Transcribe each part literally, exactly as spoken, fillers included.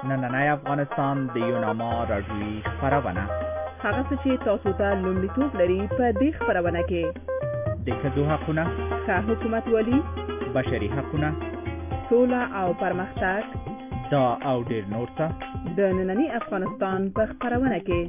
نننی افغانستان د یوناما راډیویي خپرونه هغه څه چې تاسو ته لومړیتوب لري په دې خپرونه کې د ښځو حقونه، ښه حکومتولي، بشري حقونه، سوله او پرمختګ، دا او ډیر نور څه د نننی افغانستان په خپرونه کې.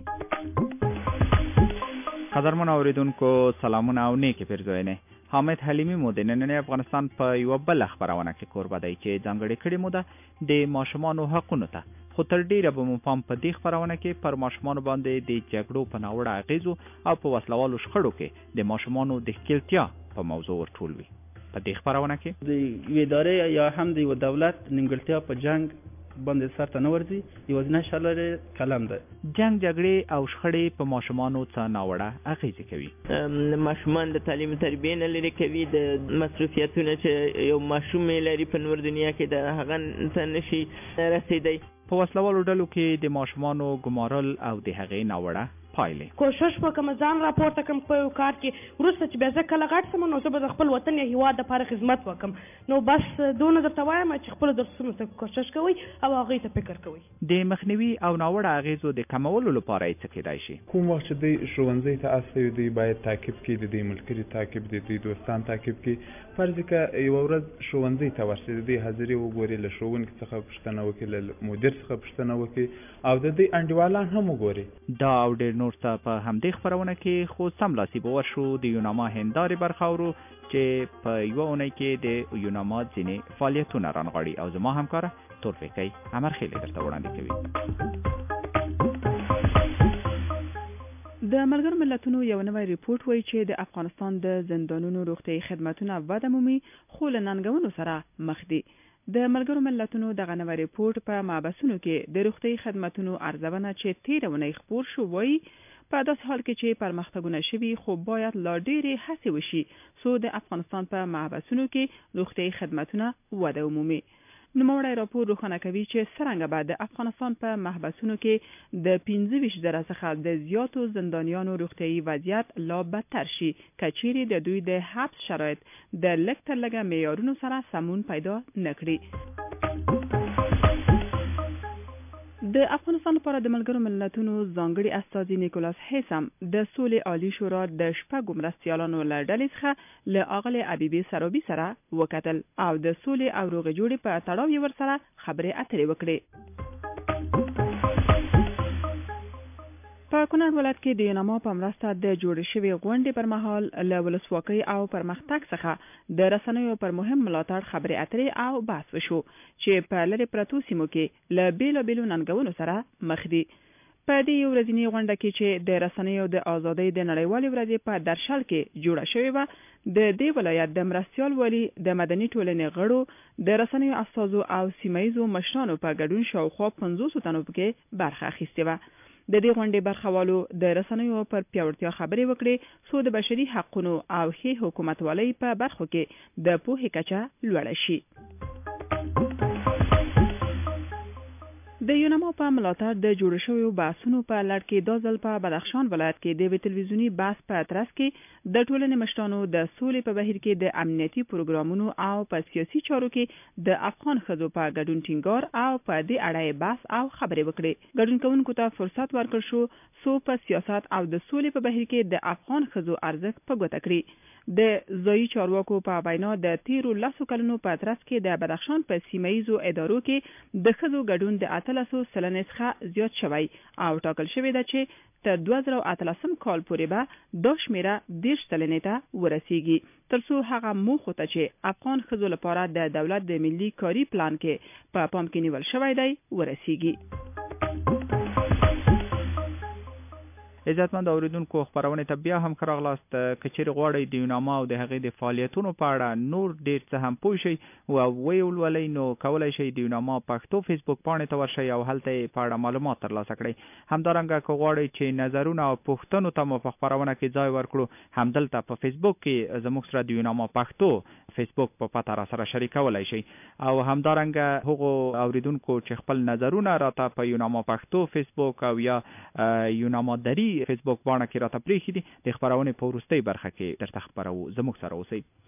قدرمن اوریدونکو سلامونه او نیکې پیرزوینې. حامد حلیمی مو د نننی افغانستان په یوه بله خپرونه کې کوربه دی چې ځانګړې کړې مو ده د ماشومانو حقونو ته. خو تر ډیره به مو پام په دې خپرونه کې پر ماشومانو باندې د جګړو په ناوړه اغیزو او په وسلوالو شخړو کې د ماشومانو د ښکیلتیا په موضوع ورټول وي. په دې خپرونه کې د یوې ادارې یا هم د یو دولت نیمګړتیا په جنگ باندې سر ته نه ورځي، یوازینی شل لري کلم ده. جنگ جګړې او شخړې په ماشومانو څه ناوړه اغیزې کوي. ماشومان د تعلیم تربیې نه لرې کوي، د مصروفیتونه چې یو ماشوم لري په نور دنیا کې د هغه څه نشي رسېدی. په وسلوالو ډلو کې د ماشومانو ګمارل او د هغې ناوړه پایلې. کوشش وکم ځان راپورته کم په یو کار کې، وروسته چې بیا زه کله غټ سم نو زه به د خپل وطن یا هېواد دپاره خدمت وکم. نو بس دونه درته وایم چې خپلو درسونو ته کوشش کوئ او هغوی ته فکر کوئ. د مخنیوي او ناوړه اغیزو د کمولو لپاره یې څه کیدای شي؟ کوم وخت چې دوی ښوونځي ته استوي، دوی باید تعقیب کړي، د دوی ملګري تعقیب کړي، د دوی دوستان تعقیب کړي. فرض که یوه ورځ ښوونځي ته ورشي، د دوی حاضري وګوري، له ښوونکي څخه پوښتنه وکړي، له مدیر څخه پوښتنه وکړي او د دوی انډیوالان هم وګوري. دا او ډېر نور څه په همدې خپرونه کې خو سملاسي به ورشو. د یوناما هندارې برخه اورو چې په یوه اونۍ کې د یوناما ځینې فعالیتونه رانغاړي او زما همکاره تورفیکی امرخیلې درته وړاندې کوي. د ملګرو ملتونو یو نوی ریپورت وایي چې د افغانستان د زندانونو روغتیايي خدماتونه وده مومي، خو له ننګونو سره مخ دي. د ملګرو ملتونو دغه نوی ریپورت په محبسونو کې د روغتیايي خدماتونو ارزونه چې تېره اونۍ خپور شو وایي په داسې حال کې چې پرمختګونه شوي خو باید لا ډېرې هڅې وشي څو د افغانستان په محبسونو کې روغتیايي خدماتونه وده ومومي. نوموړی راپور روښانه کوي چې څرنګه به د افغانستان په محبسونو کې د پنځه ویشت زره څخه د زیاتو زندانیانو روغتیايي وضعیت لا بدتر شي که چیرې د دوی د حبس شرایط د لږ تر لږه معیارونو سره سمون پیدا نه کړي. د افغانستان لپاره د ملګرو ملتونو ځانګړي استازي نیکولاس هیسم د سولې عالی شورا د شپږو مرستیالانو له ډلې څخه له اغلې حبیبې سروبي سره وکتل او د سولې او روغې جوړې په تړاو یې ورسره خبرې اترې وکړې. په کونړ ولایت کې د یوناما په مرسته د جوړې شوې غونډې پر مهال له ولسواکۍ او پرمختګ څخه د رسنیو پر مهم ملاتړ خبرې اترې او بحث وشو چې په لرې پرتو سیمو کې له بیلابیلو ننګونو سره مخ دي. په دې ورځنۍ غونډه کې چې د رسنیو د ازادۍ د نړیوالې ورځې په درشل کې جوړه شوې وه، د دې ولایت د مرستیال والي، د مدني ټولنې غړو، د رسنیو استازو او سیمه ییزو مشرانو په ګډون شاوخوا پنځوسو تنو پکې برخه اخیستې وه. د دې غونډې برخوالو د رسنیو پر پیاوړتیا خبرې وکړې څو د بشري حقونو او ښې حکومتولۍ په برخو کې د پوهې کچه لوړه شي. د یوناما په ملاتړ د جوړ شویو بحثونو په لړ کې دا ځل په بدخشان ولایت کې د یوې تلویزیوني بحث په ترڅ کې د ټولنې مشرانو د سولې په بهیر کې د امنیتي پروګرامونو او په سیاسي چارو کې د افغان ښځو په ګډون ټینګار او په دې اړه بحث او خبرې وکړې. ګډون کوونکو ته فرصت ورکړ شو څو په سیاست او د سولې په بهیر کې د افغان ښځو ارزښت په ګوته کړي. د ځایي چارواکو په وینا د تیرو لسو کلونو په ترڅ کې د بدخشان په سیمه ییزو ادارو کې د ښځو ګډون د اتلسو سلنې څخه زیات شوی او ټاکل شوې ده چې تر دوه زره اتلسم کال پورې به دا شمېره دېرش سلنې ته ورسیږي، تر څو هغه موخو ته چې افغان ښځو لپاره د دولت د ملي کاري پلان کې په پام کې نیول شوی دی ورسیږي. عزتمند اوریدونکو خپرونې ته بیا هم ښه راغلاست. که چیرې غواړئ د یوناما او د هغې د فعالیتونو په اړه نور ډېر څه هم پوه شئ او ویې ولولئ، نو کولی شئ د یوناما پښتو فیسبوک پاڼې ته ورشئ او هلته یې په اړه معلومات ترلاسه کړئ. همدارنګه که غواړئ چې نظرونه او پوښتنو ته مو په خپرونه کې ځای ورکړو، همدلته په فیسبوک کې زموږ سره د یوناما پښتو فیسبوک په پته را سره شریکولی شئ او همدارنګه هغو اوریدونکو چې خپل نظرونه راته په یوناما پښتو فیسبوک او یا یوناما دری فیسبوک باندې کې راته پریښي دي د خبرونه په وروستۍ برخه کې درته خبرو زموږ سره اوسئ.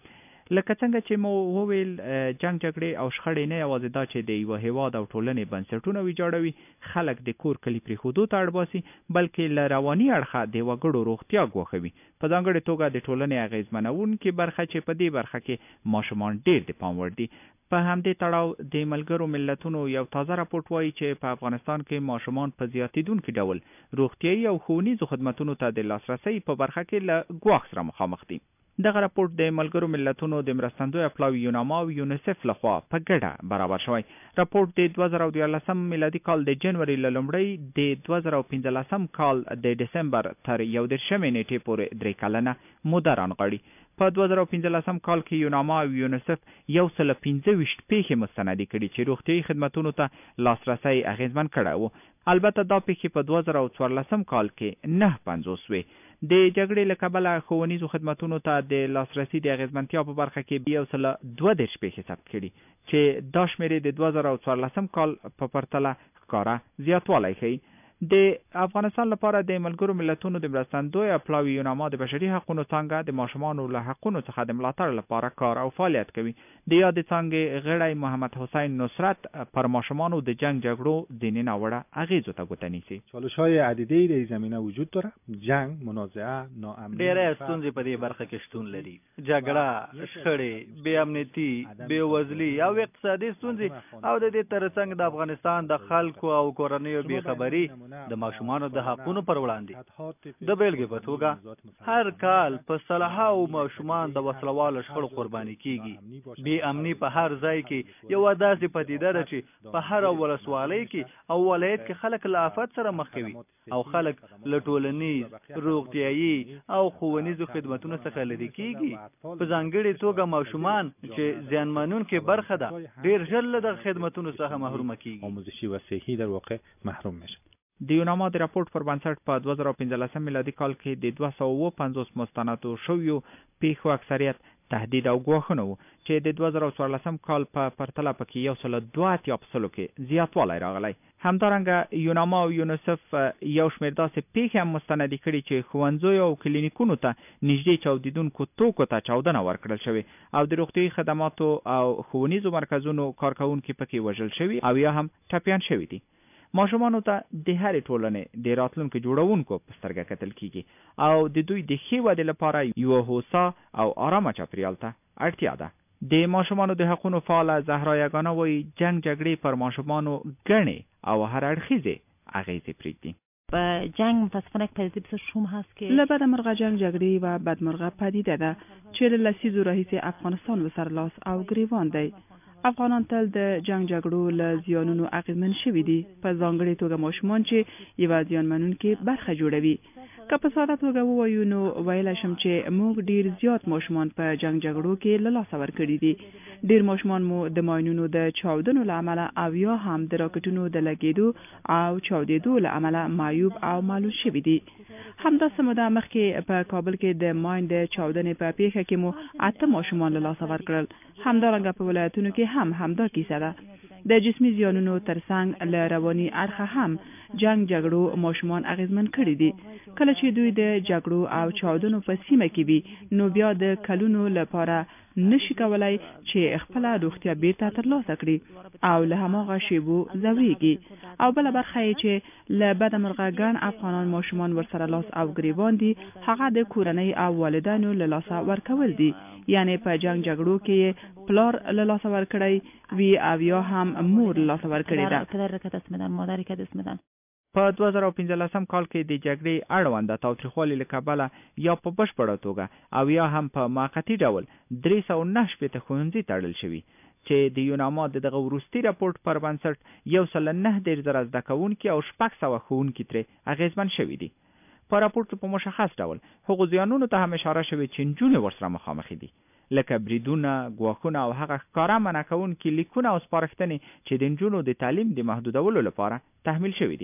لکه څنګه چې مو وویل جنگ جګړې او شخړې نه یوازې دا چې د یو هیواد او ټولنې بنسټونه ویجاړوي، خلک د کور کلی پرېښودو ته اړ باسي، بلکې له رواني اړخه د وګړو روغتیا ګواښوي. په ځانګړې توګه د ټولنې اغېزمنونکې برخه چې په دې برخه کې ماشومان ډېر د پام وړ دي. په همدې تړاو د ملګرو ملتونو یو تازه راپورټ وایي چې په افغانستان کې ماشومان په زیاتېدونکي ډول روغتیایي او ښوونیزو خدمتونو ته د لاسرسي په برخه کې له ګواښ سره مخامخ دي. دغه راپورټ د ملګرو ملتونو د مرستندوی پلاوي یوناما او یونیسف لخوا په ګډه برابر شوی. راپورټ د دوه زره دیارلسم میلادي کال د جنوري له لومړۍ د دوه زره پنځلسم کال د دسمبر تر یو دېرشمې نیټې پورې درې کلنه موده رانغاړي. په دوه زره پنځلسم کال کې یوناما او یونیسف یو سل پنځه ویشت پیښې مستندې کړي چې روغتیایي خدمتونو ته لاسرسی اغېزمن کړی و. البته دا پیښې په دوه زره څوارلسم کال کې نه پنځوس وې. د جګړې له کبله ښوونیزو خدمتونو ته د لاسرسي د اغېزمنتیا په برخه کې یو سل دوه دېرش پیښې ثبت کړي چې دا شمېرې د دوه زره څوارلسم کال په پرتله ښکاره زیاتوالی ښیي. د افغانستان لپاره د ملګرو ملتونو د مرستندوی پلاوي یوناما د بشري حقوقو څانګه د ماشومانو له حقوقو څخه د ملاتړ لپاره کار او فعالیت کوي. د یادې څانګې غړی محمد حسین نصرت پر ماشومانو د جنگ جګړو د ناوړه اغېزو ته ګوته نیسي. چالش‌های عدیده‌ای در این زمینه وجود داره. جنگ، منازعه، ناامنی، ډېرې ستونزې په دې برخه کې شتون لري. جګړه، شخړې، بې امنیتي، بې وزلي او اقتصادي ستونزې او د دې ترڅنګ د افغانستان د خلکو او کورنیو بې خبري د ماشومانو د حقونو پر وړاندې. د بیلګې په توګه هر کال په سلهاوو ماشومان د وسلوالو شخړو قرباني کیږي. بې امني په هر ځای کې یوه داسې پدیده ده چې په هر ولسوالۍ کې او ولایت کې خلک له آفت سره مخ کوي او خلک له ټولنیز، روغتیایي او ښوونیزو خدمتونو څخه لرې کیږي. په ځانګړې توګه ماشومان چې زیانمنونکې برخه ده ډېر ژر له دغه خدمتونو څخه محرومه کیږي. آموزشی و صحی در واقع محروم میشه. د یوناما د راپورټ پر بنسټ په دوه زره پنځلسم میلادي کال کې د دوه سوه اووه پنځوس مستندو شویو پیښو اکثریت تهدید او ګواښونه وو چې د دوه زره څوارلسم کال په پرتله پکې یو سل دوه اتیا په سلو کې زیاتوالی راغلی. همدارنګه یوناما او یونیسف یو شمېر داسې پیښې هم مستندې کړي چې ښوونځیو او کلینیکونو ته نږدې چاودېدونکو توکو ته چاودنه ورکړل شوې او د روغتیایي خدماتو او ښوونیزو مرکزونو کارکوونکي پکې وژل شوي او یا هم ټپیان شوي دي. ماشومانو ته د هرې ټولنې د راتلونکي جوړونکو په سترګه کتل کیږي او د دوی د ښې ودې لپاره یوه هوسا او آرامه چاپېریال ته اړتیا ده. د ماشومانو د حقونو فعاله زهرا یگانه وایي جنگ جګړې پر ماشومانو ګڼې او هر اړخیزې اغېزې پرېږدي. جنگ متاسفانه یک پدیده بسیار شوم هست که له بدمرغه جنگ جګړې و بدمرغه پدیده ده چې له لسیزو راهیسې افغانستان و سرلاس او ګریوان دی. افغانان تل د جنگ جګړو له زیانونو اغېزمن شوي دي، په ځانګړې توګه ماشومان چې یوه زیانمنونکې برخه جوړوي. که په ساده توګه ووایو نو ویلی شم چې موږ ډېر زیات ماشومان په جنگ جګړو کې له لاسه ورکړي دي. ډېر ماشومان مو د ماینونو د چاودنو له امله او یا هم د راکټونو د لګېدو او چاودېدو له امله معیوب او معلول شوي دي. همداسې موده مخکې په کابل کې د ماین د چاودنې په پیښه کې مو اته ماشومان له لاسه ورکړل. همدارنګه په ولایتونو کې هم همدا کیسه ده. د جسمي زیانونو ترڅنګ له رواني اړخه هم جنگ جګړو ماشومان اغېزمن کړي دي. کله چې دوی د جګړو او چاودنو په سیمه کې وي نو بیا د کلونو لپاره نشي کولای چې خپل روغتیا بیرته ترلاسه کړي او له هماغه شیبو ځویږي. او بل برخه یې چې له بدمرغه ګڼ افغانان ماشومان ورسره لاس او ګریوان دي هغه د کورنۍ او والدینو له لاسه ورکول دي. یعنی په جنگ جګړو کې پلار له لاسه ورکړی وی او یا هم مور له لاسه ورکړی ده. پدر که دست میدن، مادری که دست میدن. په دوه زره پنځلسم کال کې د جګړې اړونده تاوتریخوالي له کبله یا په بشپړه توګه او یا هم په موقتي ډول درې سوه نهه شپېته ښوونځي تړل شوي چې د یوناما د دغه وروستي راپورټ پر بنسټ یو سل نهه دېرش زره زده کوونکي او شپږ سوه ښوونکي ترې اغېزمن شوي دي. په راپورټ کې په مشخص ډول هغو زیانونو ته هم اشاره شوې چې نجونې ورسره مخامخې دي، لکه بریدونه، ګواښونه او هغه ښکاره منع کوونکي لیکونه او سپارښتنې چې د نجونو د تعلیم د محدودولو لپاره تحمیل شوي دي.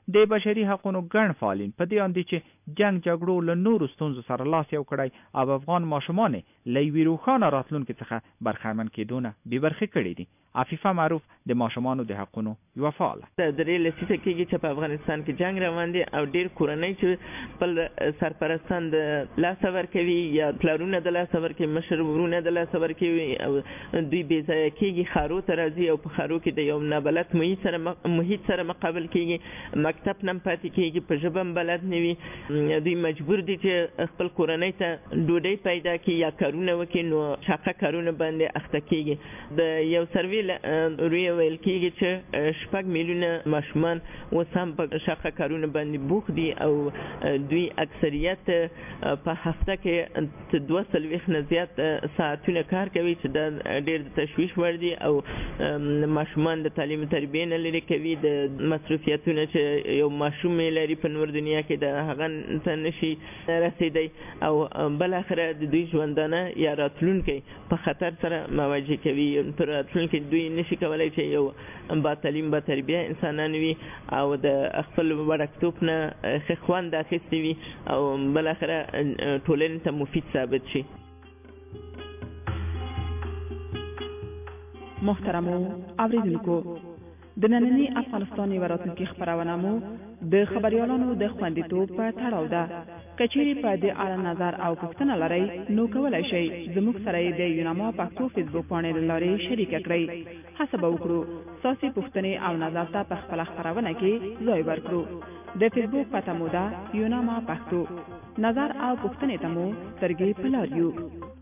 د بشري حقوقو ګڼ فعالین په دې اندي چې جنگ جګړو له نورو ستونزو سره لاس یو کړی او افغان ماشومان له یوې روښانه راتلونکي څخه برخمن کېدو نه بې برخې کړي دي. عفیفه معروف د ماشومانو د حقونو یوه فعاله د درې لسیزه کېږي چې په افغانستان کې جنگ روان دی او ډېر کورنۍ چې خپل سرپرستان د لاسه ورکوي یا پلارونه د لاسه ورکوي، مشر ورونه د لاسه ورکوي او دوی بې ځایه کېږي، ښارو ته راځي او په ښارو کې د یو نابلد محیط سره محیط سره مقابل کېږي، مکتب نه پاتې کېږي، په ژبه هم بلد نه وي، دوی مجبور دي چې خپل کورنۍ ته ډوډۍ پیدا کړي یا کارونه وکړي، نو شاقه کارونه باندې اخته کېږي. د یو سروې روی ویل کېږي چې شپږ میلیونه ماشومان اوس هم په شاقه کارونه باندې بوخت دي او دوی اکثریت په هفته کې دوه څلوېښت نه زیات ساعتونه کار کوي چې دا ډېر د تشویش وړ دي او ماشومان د تعلیم تربیې نه لرې کوي. د مصروفیتونه چې یو ماشوم لري په نور دنیا کې د هغه ته نشي رسېدی او بالاخره د دوی ژوندانه یا راتلونکی په خطر سره مواجه کوي. په راتلونکي دوی نشي کولای چې یو با تعلیم با تربیه انسانان وي او د خپل وړکتوب نه ښه خوند اخیستی وي او بالاخره ټولنې ته مفید ثابت شي. محترمو اوریدونکو، د نننی افغانستان یوه راتلونکې خپرونه مو د خبریالانو د خوندیتوب په تړاو ده. که چیرې په دې اړه نظر او پوښتنه لرئ نو کولی شئ زموږ سره یې د یوناما پښتو فیسبوک پاڼې له لارې شریکه کړئ. هڅه به وکړو ستاسې پوښتنې او نظر ته په خپله خپرونه کې ځای ورکړو. د فیسبوک پته مو ده یوناما پښتو. نظر او پوښتنې ته مو سترګې په لار یو.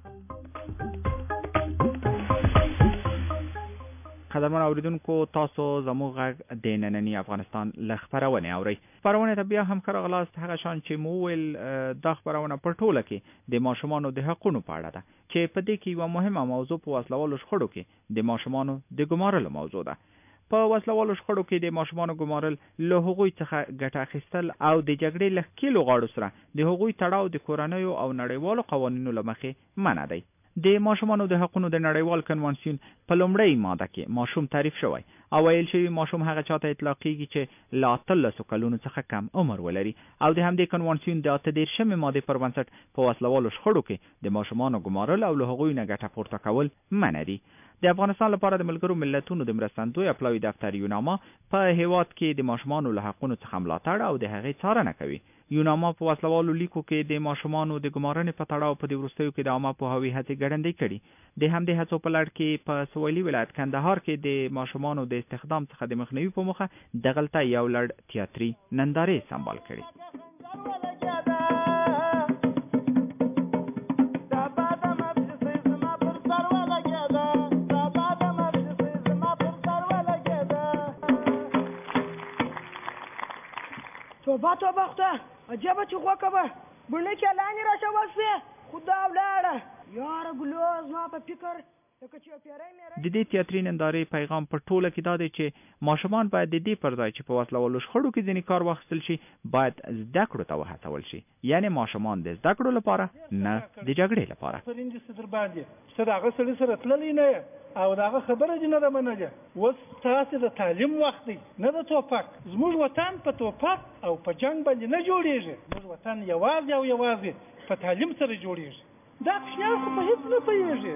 قدرمن اوریدونکو، تاسو زموږ غږ د نننی افغانستان له خپرونې اورئ. خپرونې ته بیا هم ښه راغلاست. هغه شان چې مو وویل دا خپرونه په ټوله کې د ماشومانو د حقونو په اړه ده چې په دې کې یوه مهمه موضوع په وسلوالو شخړو کې د ماشومانو د ګمارلو موضوع ده. په وسلوالو شخړو کې د ماشومانو ګمارل له هغوی څخه ګټه اخیستل او د جګړې له ښکېلو غاړو سره د هغوی تړاو د کورنیو او نړیوالو قوانینو له مخې منع دی. د ماشومانو د حقونو د نړیوال کنوانسیون په لومړۍ ماده کې ماشوم تعریف شوی او ویل شوی ماشوم هغه چاته اطلاقیږي چې له اتلسو کلونو څخه کم عمر ولري او د همدې کنوانسیون د اته دېرشمې مادې پر بنسټ په وسلوالو شخړو کې د ماشومانو ګمارل او له هغوی نه ګټه پورته کول منع دي. د افغانستان لپاره د ملګرو ملتونو د مرستندوی پلاوي دفتر یوناما په هیواد کې د ماشومانو له حقونو څخه ملاتړ او د هغې څارنه کوي. یوناما په وسلوالو لیکو کې د ماشومانو د ګمارنې په تړاو په دې وروستیو کې د عامه پوهاوي هڅې ګړندۍ کړي. د همدې هڅو په لړ کې په سویلي ولایت کندهار کې د ماشومانو د استخدام څخه د مخنیوي په موخه دغلته یو لړ تیاتري نندارې سمبال کړي. توبه توبه خدا عجبه چې غوکه به بڼه کې لاندې راشه وسوې خدا ولاړه یاره ګلوز ما په فکر د دې تیاتري نندارې پیغام په ټوله کې دا دی چې ماشومان باید د دې پر ځای چې په وسلوالو شخړو کې ځینې کار واخیستل شي باید زده کړو ته وهڅول شي. یعنې ماشومان د زده کړو لپاره نه د جګړې لپاره. څه د هغه سړي سره تللی نه او د هغه خبره دې نه ده منلې. اوس تاسې د تعلیم وخت دی نه د توپک. زموږ وطن په توپک او په جنګ باندې نه جوړېږي. زموږ وطن یوازې او یوازې په تعلیم سره جوړېږي. دا کوچنیان خو په هېڅ نه پوهېږي.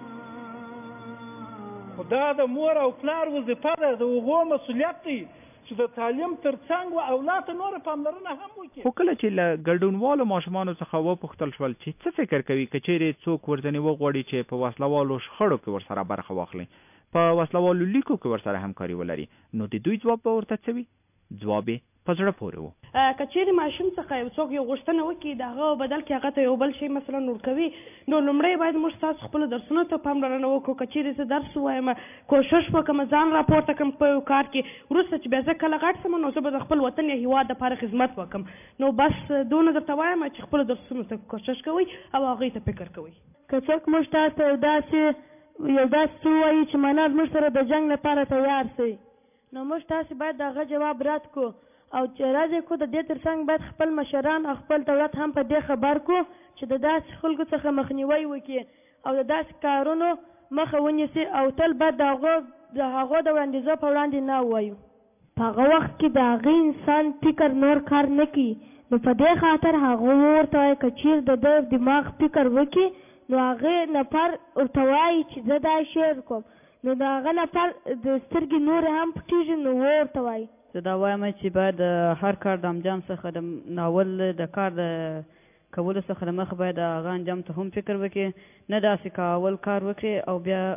خو دا د مور او پلار وظیفه ده، د هغو مسؤلیت دی چې د تعلیم ترڅنګ و اولاد ته نوره پاملرنه هم وکړي. خو کله چې له ګډونوالو ماشومانو څخه وپوښتل شول چې څه فکر کوي که چیرې څوک ورځنې وغواړي چې په وسلوالو شخړو کې ورسره برخه واخلي، په وسلوالو لیکو کې ورسره همکاري ولري، نو د دوی ځواب به ورته څه وي؟ ځواب یې په زړه پورې و. که چیرې ماشوم څخه یو څوک یو غوښتنه وکړي د هغه بدل کې هغه ته یو بل شی مثلا ورکوي، نو لومړی باید موږ ستاسو خپلو درسونو ته پاملرنه وکړو. که چیرې زه درس ووایم کوشش وکړم ځان راپورته کړم په یو کار کې، وروسته چې بیا زه کله غټ شم نو زه به د خپل وطن یا هېواد دپاره خدمت وکړم. نو بس دونه درته وایم چې خپلو درسونو ته کوشش کوئ او هغوی ته فکر کوئ. که څوک موږ تاسو ته یو داسې یو داسې څه ووایي چې معنا زموږ سره د جنګ لپاره تیار شئ، نو موږ تاسې باید د هغه جواب رد کړو او چې راځي کو د دې ترڅنګ باید خپل مشران او خپل دولت هم په دې خبر کو چې د داسې خلکو څخه مخنیوی وکړي او د داسې کارونو مخه ونیسي او تل باید د هغو د هغو د وړاندیزو په وړاندې نه ووایو. په هغه وخت کې د هغې انسان فکر نور کار نه کوي، نو په دې خاطر هغه ورته وایي که چېر د ده دماغ فکر وکړي نو هغې نفر ورته وایي چې زه دا شعر کوم، نو د هغه نفر د سترګې نورې هم پټېږي نو ورته وایي. زه دا وایم چې باید هر کار د انجام څخه د ناول د کار د کولو څخه د مخه باید هغه انجام ته هم فکر وکړي، نه داسې که اول کار وکړي او بیا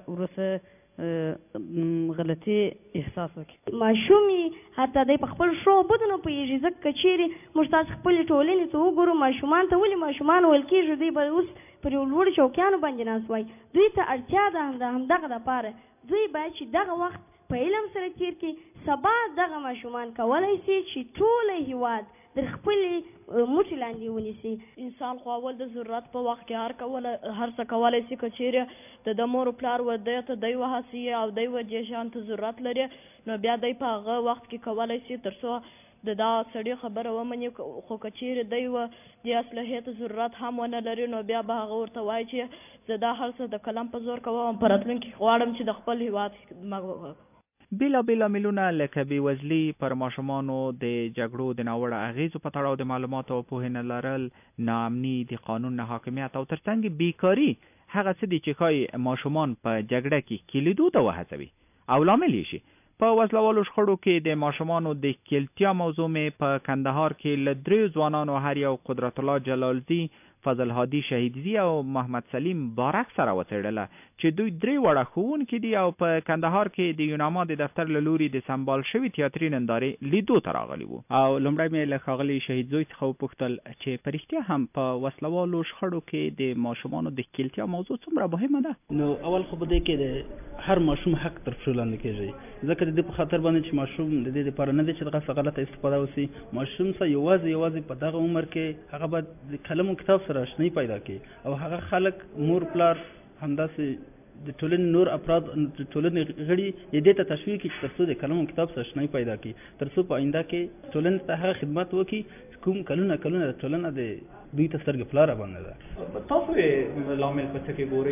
وروسته غلطي احساس وکړي. ماشوم یې حتی دی په خپل ښو بدو نه پوهېږي، ځکه که چېرې موږ تاسې خپلې ټولنې ته وګورو ماشومان ته ولې ماشومان ویل کېږي دوی به اوس پر یو لوړو چوکیانو باندې ناست وای. دوی ته اړتیا ده د همدغه دپاره دوی باید چې دغه وخت په علم سره تیر کړي، سبا دغه ماشومان کولی سي چې ټوله هېواد د خپلې موټې لاندې ونیسي. انسان خو اول د ضرورت په وخت کې هر کوله هر څه کولی سي، که چیرې د د مور پلار و دی ته دی وهڅي او دی و دې شیانو ته ضرورت لري، نو بیا دی په هغه وخت کې کولی سي تر څو د دا سړي خبره ومني. خو که چیرې دی و دې اصلحې ته ضرورت هم ونه لري، نو بیا به هغه ورته وایي چې زه دا هر څه د قلم په زور کوم، په راتلونکي کې غواړم چې د خپل هېواد خدمت. بیلا بیلا میلونه لکه بېوزلي، پر ماشومانو د جګړو د ناوړه اغېزو په تړاو د معلوماتو او پوهې نه لرل، ناامني، د قانون نه حاکمیت او ترڅنګ بیکاري هغه څه دي چې ښایي ماشومان په جګړه کې کلیدو ته وهڅوي او لامل یې شي. په وسلوالو شخړو کې د ماشومانو د کلتیا موضوع مې په کندهار کې له دریو ځوانانو هر یو قدرت الله جلالزي، فضل هادي شهیدزي او محمد سلیم بارک سره وڅېړله چې دوی درې واړه ښوونکي دي او په کندهار کې د یوناما د دفتر له لوري د سمبال شوي تیاتري نندارې لیدو ته راغلي وو. او لومړی مې له ښاغلي شهیدزوی څخه وپوښتل چې په رښتیا هم په وسلوالو شخړو کې د ماشومانو د کلتیا موضوع څومره مهمه ده؟ نو اول خو په دې کې د هر ماشوم حق تر پښو لاندې کېږي، ځکه د دې په خاطر باندې چې ماشوم د دې لپاره نه دی چې دغه څه غلطه استفاده وسي. ماشوم څه یوازې یوازې په دغه عمر کې هغه باید د قلم او کتاب سره اشنایي پیدا کړي، او هغه خلک مور پلار همداسې د ټولنې نور افراد د ټولنې غړي یې دې ته تشویق کړي چې تر څو د قلم او کتاب سره اشنایي پیدا کړي، تر څو په آینده کې ټولنې ته هغه خدمت وکړي کوم کلونه کلونه ټولنه د دوی ته سترګې پلاره باندې ده. تاسو یې لامل په څه کې ګورئ؟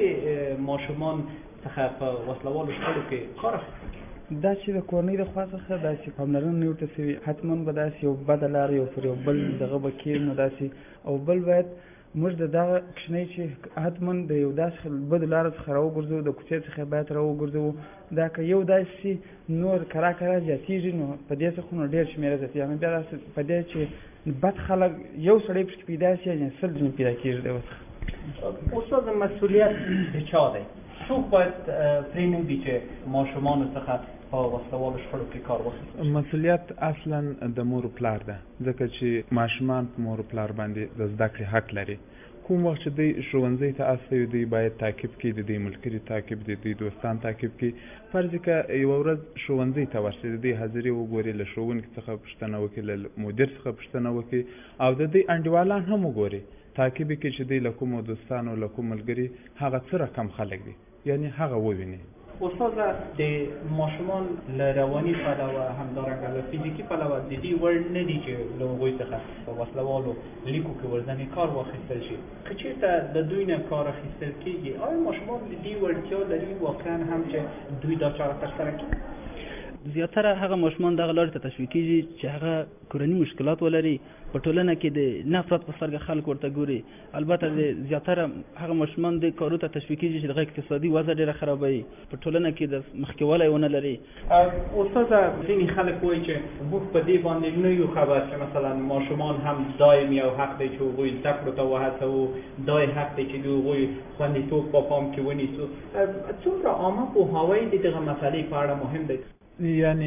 ولې ماشومان څخه په وسلوالو شخړو کې کار اخلي؟ دا چې د کورنۍ د خوا څخه داسې پاملرنه نه ورته شوي، حتما به داسې یو بده لار یو پر یو بل دغه به کېږي، نو داسې او بل باید موږ د دغه کوچنۍ چې حتما د یو داسې بدو لارو څخه راوګرځوو، د کوڅې څخه باید راوګرځوو. دا که یو داسې نور کرا کرا زیاتېږي نو په دې څخه نو ډېر شمېره زیاتېږي، بیا داسې په دې چې بد خلک یو سړی پکې پیدا شي یعنې سل ځینې پیدا کېږي دی ورڅخه. استاد مسئولیت د چا دی؟ څوک باید پرې نه وي چې ماشومانو څخه په وسلوالو شخړو کې کار واخلي؟ مسئولیت اصلا د مور پلار ده، ځکه چې ماشومان په مور پلار باندې د زده کړې حق لري. کوم وخت چې دوی ښوونځي ته استوي دوی باید تعقیب کړي، د دوی ملګري تعقیب کړي، د دوی دوستان تعقیب کړي. فرض که یوه ورځ ښوونځي ته ورشي، د دوی حاضري وګوري، له ښوونکي څخه پوښتنه وکړي، له مدیر څخه پوښتنه وکړي، او د دوی انډیوالان هم وګوري، تعقیب کړي چې دوی له کومو دوستانو له کوم ملګري هغه څه رقم خلک دي، یعنی هغه وویني. استاده د ماشومان له رواني پلوه همدارنګه له فزیکي پلوه د دې وړ نه دي چې له هغوی څخه په وسلوالو لیکو کې ورځنی کار واخیستل شي. که چېرته د دوی نه کار اخیستل کېږي، آیا ماشومان د دې وړتیا لري واقعا هم چې دوی دا چاره ترسره کړي؟ زیاتره هغه ماشومان دغه لارې ته تشویق کېږي چې هغه کورني مشکلات ولري. په ټولنه کې د نه افراد په سترګه خلک ورته ګوري. البته د زیاتره هغه ماشومان د کارو ته تشویق کېږي چې دغه اقتصادي وضع ډېره خرابوي، په ټولنه کې د مخکې والی ونه لري. استاده ځینې خلک وایي چې موږ په دې باندې نه یو خبر چې مثلا ماشومان هم دایم یو حق دی چې هغوی زده کړو ته وهڅوو، دا یې حق دی چې د هغوی خوندیتوب په پام کې ونیسو. څومره عامه پوهاوی د دغه مسلې په اړه مهم دی؟ یعنی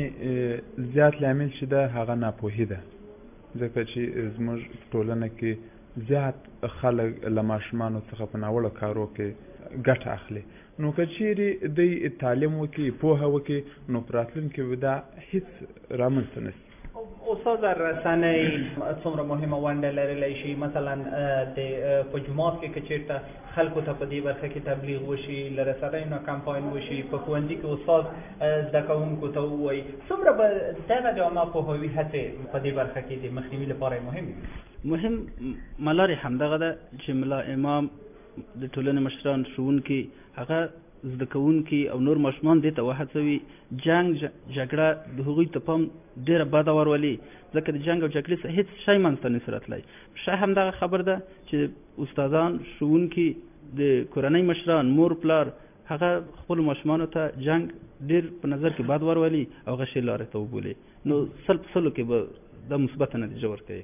زیات لامل چې ده هغه ناپوهي ده، ځکه چې زموږ ټولنه کې زیات خلک له ماشومانو څخه په ناوړه کارو کې ګټه اخلي. نو که چیرې دوی تعلیم وکړي، پوهه وکړي، نو په راتلونکي کې به دا هېڅ رامنځته نه شي. استاد رسنۍ څومره مهمه ونډه لرلی شي؟ مثلا د په جومات کې که چېرته خلکو ته په دې برخه کې تبلیغ وشي، له رسنیو نه کمپاین وشي، په ښوونځي کې استاد زده کوونکو ته ووایي، څومره به دغه د عامه پوهاوي هڅې په دې برخه کې د مخنیوي لپاره مهم دي؟ مهم ملارې همدغه ده چې ملا امام د ټولنې مشران ښوونکي هغه زده کوونکي او نور ماشومان دې ته وهڅوي جنګ جګړه د هغوی ته پام ډېره بده ورولي، ځکه د جنګ او جګړې څخه هېڅ شی منځته نشي راتلی. شاید همدغه خبر ده چې استادان، ښوونکي، د کورنۍ مشران، مور پلار هغه خپلو ماشومانو ته جنګ ډېر په نظر کې بد ورولي او هغه ښې لارې ته وبولي، نو سل په سلو کې به دا مثبته نتیجه ورکوي.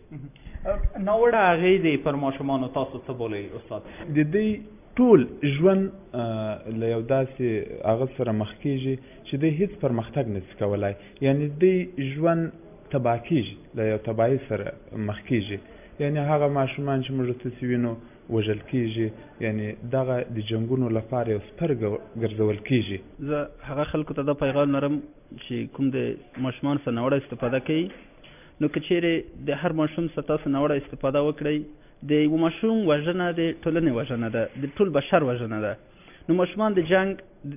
ناوړه اغېزې پر ماشومانو تاسو څه بولئ استاد؟ د دې ټول ژوند له یو داسې هغه سره مخ کېږي چې دی هېڅ پرمختګ نشي کولی، یعنې دی ژوند تباه کېږي، له یو تباهۍ سره مخ کېږي. یعنې هغه ماشومان چې موږ تاسې وینو وژل کېږي، یعنې دغه د جنګونو لپاره یو سپر ګرځول کېږي. زه هغه خلکو ته دا پیغام لرم چې کوم د ماشومان څخه ناوړه استفاده کوي، نو که چیرې د هر ماشوم څخه تاسو ناوړه استفاده وکړئ، د یو ماشوم وژنه د ټولنې وژنه ده، د ټول بشر وژنه ده. نو ماشومان د جنګ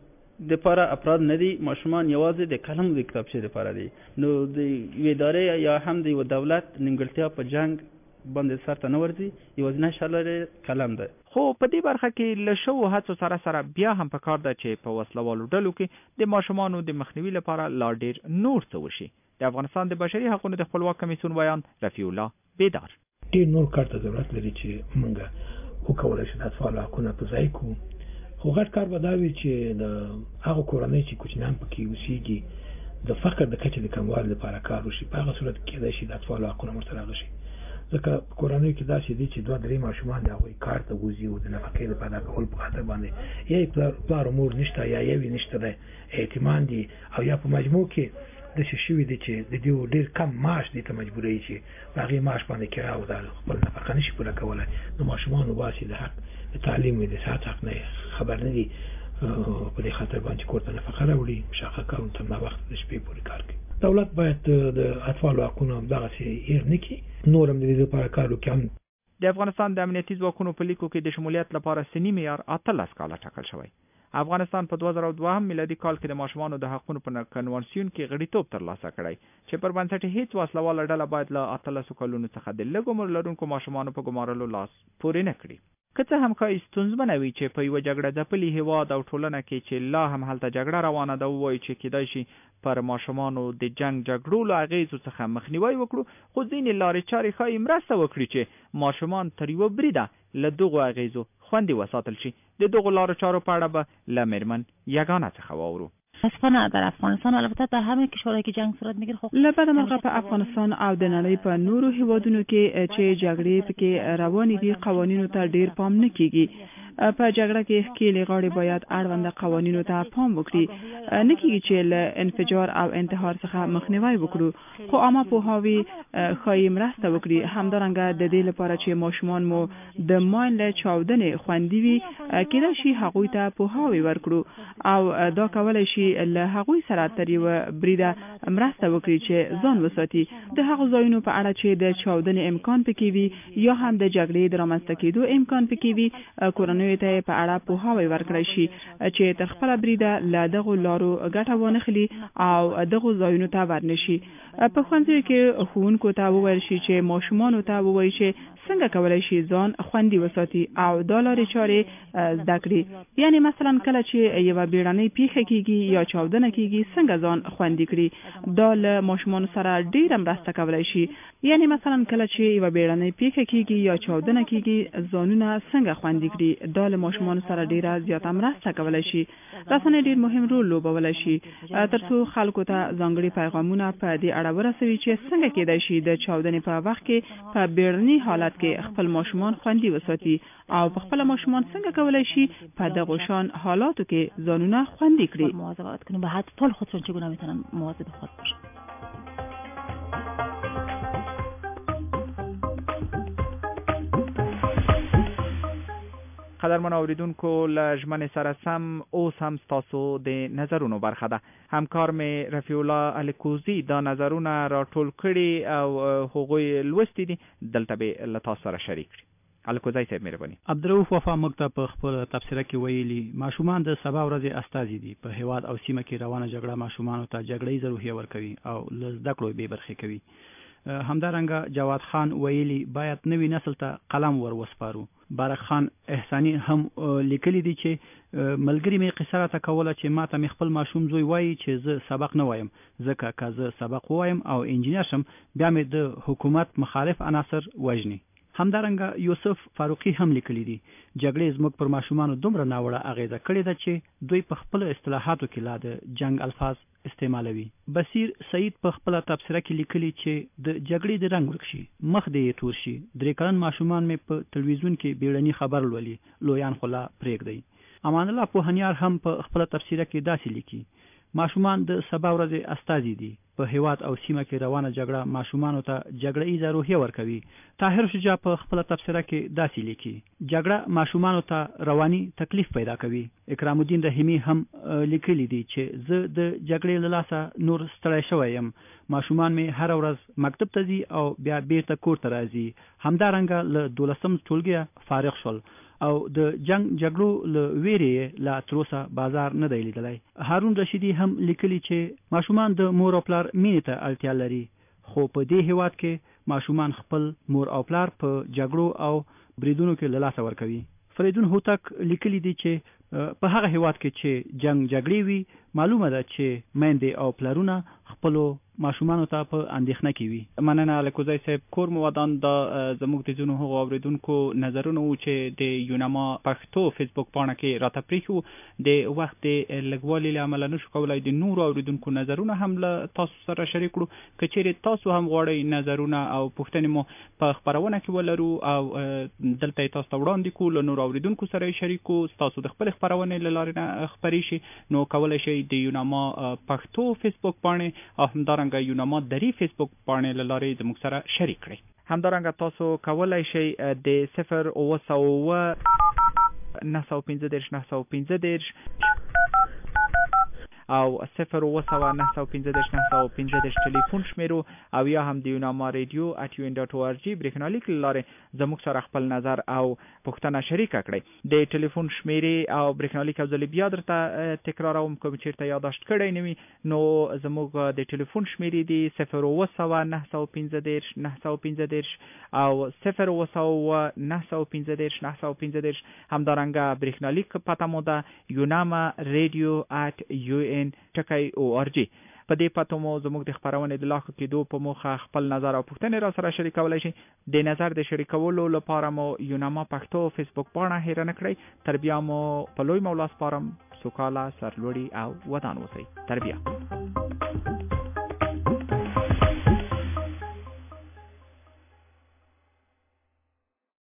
دپاره افراد نه دي، ماشومان یوازې د قلم د کتابچې دپاره دي. نو د یوې ادارې یا هم د یو دولت نیمګړتیا په جنګ باندې سر ته نه ورځي، یوازینی شل لري قلم ده. خو په دې برخه کې له شوو هڅو سره سره بیا هم پکار ده چې په وسلوالو ډلو کې د ماشومانو د مخنیوي لپاره لا ډېر نور څه وشي. د افغانستان د بشري حقوقو د خپلواک کمیسیون بیان رفیع الله بیدار. ډېر نور کار ته ضرورت لري چې موږ وکولی شو د اطفالو حقونه په ځای کړو، خو غټ کار به دا وي چې د هغو کورنۍ چې کوچنیان پکې اوسېږي د فقر د کچې د کموالي لپاره کار وشي. په هغه صورت کې کېدای شي د اطفالو حقونه ورته راغلی شي، ځکه په کورنیو کې داسې دي چې دوه درې ماشومان د هغوی کار ته وځي او د نفقې د پیدا کولو په خاطر باندې یا یې پلار او مور نشته یا یو یې نشته دی، یتیمان دي، او یا په مجموع کې داسې شوي دي چې د دې ډېر کم معاش دې ته مجبوروي چې په هغې معاش باندې کرا او دا خپل نفقه نشي پوره کولی. نو ماشومان وباسي د حق د تعلیم د صحت حق نه خبر نه دي، په دې خاطر باندې کور ته نفقه راوړي، مشاقه کارونه تر ناوخته د شپې پورې کار کوي. دولت باید د اطفالو حقونه همدغسې هېر نه کړي، نور هم د دې لپاره کار وکړي. هم د افغانستان د امنیتي ځواکونو په لیکو کې د شمولیت لپاره سني معیار اتلس کاله ټاکل شوی. افغانستان په دوه زره او دوهم میلادي کال کې د ماشومانو د حقونو په کنوانسیون کې غړیتوب ترلاسه کړی چې پر بنسټ هیڅ وسلواله ډله باید له اتلسو کلونو څخه د لږ عمر لرونکو ماشومانو په ګمارلو لاس پورې نه کړي. که څه هم ښایي ستونزمنه وي چې په یوه جګړه ځپلي هېواد او ټولنه کې چې لا هم هلته جګړه روانه ده ووایي چې کیدای شي پر ماشومانو د جنګ جګړو له اغېزو څخه مخنیوی وکړو، خو ځینې لارې چارې ښایي مرسته وکړي چې ماشومان تر یوه بریده له دغو اغېزو خوندي وساتل شي. د دغو لارو چارو په اړه به له میرمن یگانه څخه واورو. متاسفانه در افغانستان البته در همه کشورهایی که جنگ صورت میگیره خب له بده مرغه په افغانستان او د نړۍ په نورو هیوادونو کې چې جګړې پکې روانې دي قوانینو ته ډیر پام نه کیږي. په جګړه کې ښکېلې غاړې باید اړونده قوانینو ته پام وکړي، نه کیږي چې له انفجار او انتحار څخه مخنیوی وکړو، خو عامه پوهاوی ښایي مرسته وکړي. همدارنګه د دې لپاره چې ماشومان مو د ماین له چاودنې خوندي وي، کېدای شي هغوی ته پوهاوی ورکړو او دا کولی شي له هغوی سره تر یوه بریده مرسته وکړي چې ځان وساتي. د هغو ځایونو په اړه چې د چاودنې امکان پکې وي یا هم د جګړې د رامنځته کېدو امکان پکې وي، کورنۍ ته په اړه پوهاوی ورکړی شي چې تر خپله بریده له دغو لارو ګټه وانخلي او دغو ځایونو ته ورنشي. په ښوونځیو کې ښوونکو ته وویل شي چې ماشومانو ته ووایي چې څنګه کولی شي ځان خوندي وساتي او دا لارې چارې زده کړي. یعنی مثلا کله چې یوه بیړنۍ پیښه کیږي یا چاودنه کیږي څنګه ځان خوندي کړي، دا له ماشومانو سره ډیره مرسته کولی شي. یعنی مثلا کله چې یوه بیړنۍ پیښه کیږي یا چاودنه کیږي ځانونه څنګه خوندي کړي، دا له ماشومانو سره ډیره زیاته مرسته کولی شي. رسنۍ ډیر مهم رول لوبولی شي ترڅو خلکو ته ځانګړي پیغامونه په دې اړه ورسوي چې څنګه کېدای شي د چاودنې په وخت کې په بیړني حالت کې خپل ماشومان خوندي وساتي او په خپل ماشومان څنګه کولی شي په دغو شان حالاتو کې ځانونه خوندي کړي. مواظبت کنیم به اطفال خودشون چگونه میتونن مواظب خود باشن. قدرمن اوریدونکو له ژمنې سره سم اوس هم ستاسو د نظرونو برخه ده. همکار مې رفیع الله الکوزي دا نظرونه راټول کړي او هغوی لوستي دي، دلته به له تاسو سره شریک کړي. الکوزي صاحب مهرباني. عبدالرؤف وفا موږ ته په خپل تبصره کې ویلي ماشومان د سبا ورځې استازي دي. په هیواد او سیمه کې روانه جګړه ماشومانو ته جګړیزه روحیه ورکوي او له زده کړو بې برخې کوي. همدارنګه جواد خان ویلي باید نوی نسل ته قلم ور وسپارو. بارک خان احساني هم لیکلي دي چې ملګری مې قصه راته کوله چې ما ته مې خپل ماشوم زوی وایي چې زه سبق نه وایم، ځکه که زه سبق ووایم او انجینر شم بیا مې د حکومت مخالف عناصر وژني. همدارنګه یوسف فاروقي هم لیکلي دي جګړې زموږ پر ماشومانو دومره ناوړه اغیزه کړې ده چې دوی په خپل اصطلاحاتو کې لا د جنگ الفاظ استعمالوي. بصیر سعید په خپل تبصره کې لیکلي چې د جګړې د رنګ ورک شي، مخ دې تور شي. درې کلن ماشومان مې په تلویزیون کې بیړني خبر لولي، لویان خو لا پرېږدي. امان الله پوهنیار هم په خپل تبصره کې داسې لیکي ماشومان د سبا ورځې استازي دي. په هیواد او سیمه کې روانه جګړه ماشومانو ته جګړه ایزه روحیه ورکوي. طاهر شجاع په خپل تبصره کې داسې لیکي جګړه ماشومانو ته رواني تکلیف پیدا کوي. اکرام الدین رحیمی هم لیکلی دی چې زه د جګړې له لاسه نور ستړی شوی یم. ماشومان مې هر ورځ مکتب ته ځي او بیا بیرته کور ته راځي. همدارنګه له دولسم ټولګي فارغ شول او د جنگ جګړو له ویرې لا تروسه بازار نه دی لیدلی. هارون رشیدي هم لیکلی چې ماشومان د مور او پلار مینې ته اړتیا لري، خو په دې هیواد کې ماشومان خپل مور او پلار په جګړو او بریدونو کې له لاسه ورکوي. فریدون هوتک لیکلی دی چې په هغه هیواد کې چې جنگ جګړې وي معلومه ده چې میندې او پلارونه خپلو ماشومانو ته په اندېښنه کې وي. مننه الکوزی صاحب. کور مو ودان دا زموږ د ځینو هغو اوریدونکو نظرونه وو چې د یوناما پښتو فیسبوک پاڼه کې راته پرېښي د وخت د لږوالي له امله نشو کولی د نورو اوریدونکو نظرونه هم له تاسو سره شریک کړو. که چیرې تاسو هم غواړئ نظرونه او پوښتنې مو په خپرونه کې ولرو او دلته یې تاسو ته وړاندې کړو، له نورو اوریدونکو سره یې شریک کړو، تاسو د خپلې خپرونې له لارې نه خپرې شي، نو کولی شئ د یوناما پښتو فیسبوک پاڼې او همدارنګه یوناما دری فیسبوک پاڼې له لارې زموږ سره شریک کړئ. همدارنګه تاسو کولی شئ د صفر اوه سوه اوه نهه سوه پنځه دېرش نهه سوه پنځه دېرش او صفر اوه سوه نهه سوه پنځه دېرش نهه سوه پنځه دېرش ټلیفون شمیرو او یا هم د یوناما ریډیو اټ یو ان ډاټ او ار جي برېښنالیک له لارې زموږ سره خپل نظر او پوښتنه شریکه کړئ. د ټلیفون شمیرې او برېښنالیک یو ځلې بیا درته تکراروم، کوم چېرته یاداشت کړی نه وي نو زموږ د ټلیفون شمیرې دي صفر اوه سوه نهه سوه پنځه دېرش نهه سوه پنځه دېرش او صفر اوه سوه اوه نهه سوه پنځه دېرش نهه سوه پنځه دېرش. همدارنګه برېښنالیک پته مو ده یوناما ریډیو اټ یو ان ټکی او ار جي. په دې پته مو زموږ د خپرونې د لاښه کېدو په موخه خپل نظر او پوښتنې را سره شریکولی شي. د نظر د شریکولو لپاره مو یوناما پښتو فیسبوک پاڼه هیره نه کړئ. تر بیا مو په لوی مولا سپارم. سوکاله، سرلوړي او ودان اوسئ. تر بیا.